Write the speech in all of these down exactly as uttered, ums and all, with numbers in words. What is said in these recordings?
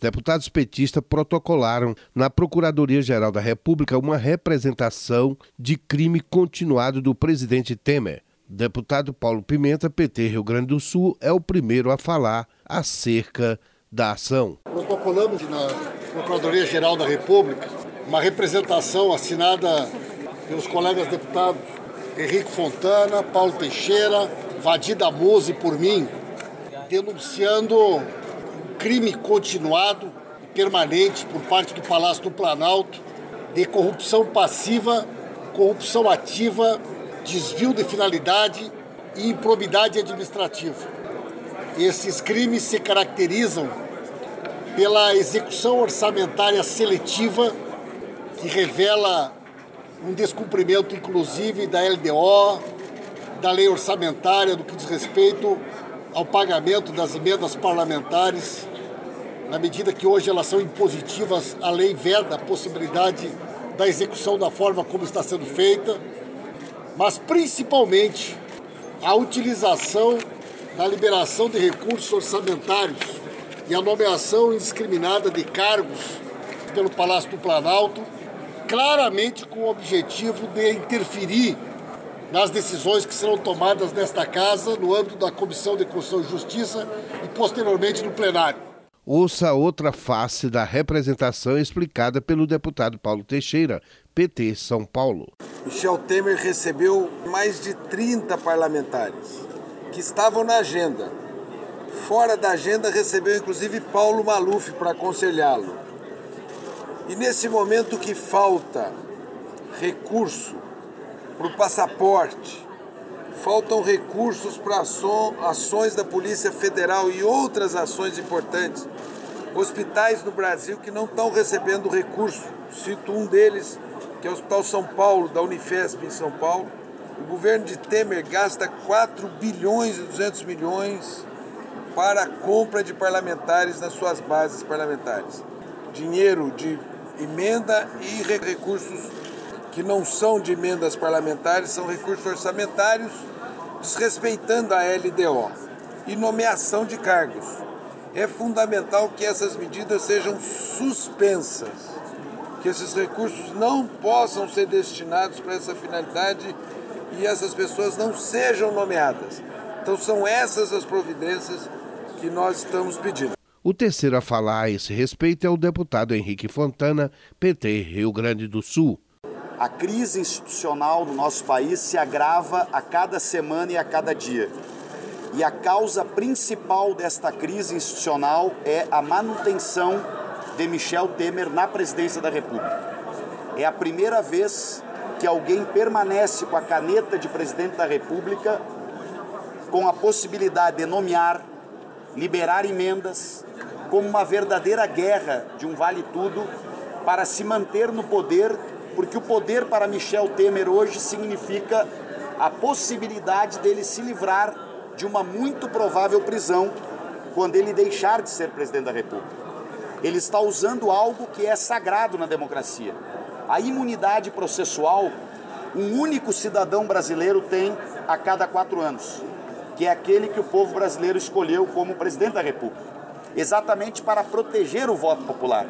Deputados petistas protocolaram na Procuradoria-Geral da República uma representação de crime continuado do presidente Temer. Deputado Paulo Pimenta, P T Rio Grande do Sul, é o primeiro a falar acerca da ação. Protocolamos na Procuradoria-Geral da República uma representação assinada pelos colegas deputados Henrique Fontana, Paulo Teixeira, Vadir Damose e por mim, denunciando crime continuado e permanente por parte do Palácio do Planalto de corrupção passiva, corrupção ativa, desvio de finalidade e improbidade administrativa. Esses crimes se caracterizam pela execução orçamentária seletiva, que revela um descumprimento, inclusive, da L D O, da lei orçamentária, do que diz respeito ao pagamento das emendas parlamentares. Na medida que hoje elas são impositivas, a lei veda a possibilidade da execução da forma como está sendo feita, mas principalmente a utilização da liberação de recursos orçamentários e a nomeação indiscriminada de cargos pelo Palácio do Planalto, claramente com o objetivo de interferir nas decisões que serão tomadas nesta casa, no âmbito da Comissão de Constituição e Justiça e posteriormente no plenário. Ouça outra face da representação explicada pelo deputado Paulo Teixeira, P T São Paulo. Michel Temer recebeu mais de trinta parlamentares que estavam na agenda. Fora da agenda recebeu inclusive Paulo Maluf para aconselhá-lo. E nesse momento que falta recurso para o passaporte, faltam recursos para ações da Polícia Federal e outras ações importantes, hospitais no Brasil que não estão recebendo recurso. Cito um deles, que é o Hospital São Paulo, da Unifesp em São Paulo. O governo de Temer gasta quatro bilhões e duzentos milhões para a compra de parlamentares nas suas bases parlamentares. Dinheiro de emenda e recursos que não são de emendas parlamentares, são recursos orçamentários, desrespeitando a L D O e nomeação de cargos. É fundamental que essas medidas sejam suspensas, que esses recursos não possam ser destinados para essa finalidade e essas pessoas não sejam nomeadas. Então são essas as providências que nós estamos pedindo. O terceiro a falar a esse respeito é o deputado Henrique Fontana, P T Rio Grande do Sul. A crise institucional no nosso país se agrava a cada semana e a cada dia. E a causa principal desta crise institucional é a manutenção de Michel Temer na presidência da República. É a primeira vez que alguém permanece com a caneta de presidente da República com a possibilidade de nomear, liberar emendas, como uma verdadeira guerra de um vale-tudo para se manter no poder, porque o poder para Michel Temer hoje significa a possibilidade dele se livrar de uma muito provável prisão quando ele deixar de ser presidente da República. Ele está usando algo que é sagrado na democracia. A imunidade processual, um único cidadão brasileiro tem a cada quatro anos, que é aquele que o povo brasileiro escolheu como presidente da República, exatamente para proteger o voto popular.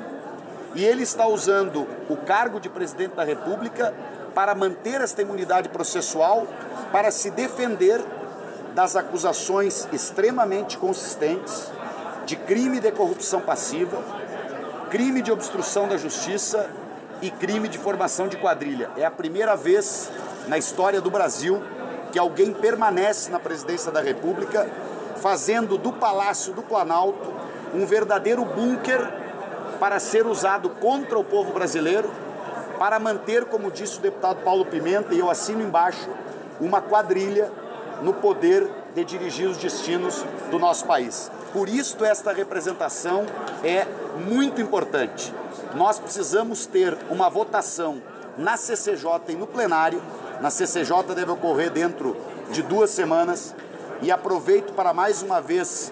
E ele está usando o cargo de presidente da República para manter esta imunidade processual, para se defender das acusações extremamente consistentes de crime de corrupção passiva, crime de obstrução da justiça e crime de formação de quadrilha. É a primeira vez na história do Brasil que alguém permanece na presidência da República fazendo do Palácio do Planalto um verdadeiro bunker para ser usado contra o povo brasileiro, para manter, como disse o deputado Paulo Pimenta, e eu assino embaixo, uma quadrilha no poder de dirigir os destinos do nosso país. Por isso, esta representação é muito importante. Nós precisamos ter uma votação na C C J e no plenário. Na C C J deve ocorrer dentro de duas semanas. E aproveito para mais uma vez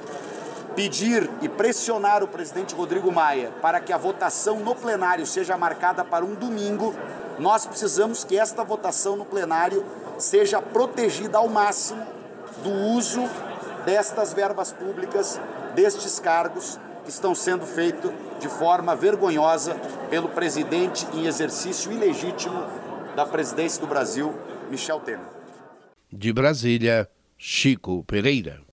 pedir e pressionar o presidente Rodrigo Maia para que a votação no plenário seja marcada para um domingo. Nós precisamos que esta votação no plenário seja protegida ao máximo do uso destas verbas públicas, destes cargos que estão sendo feitos de forma vergonhosa pelo presidente em exercício ilegítimo da presidência do Brasil, Michel Temer. De Brasília, Chico Pereira.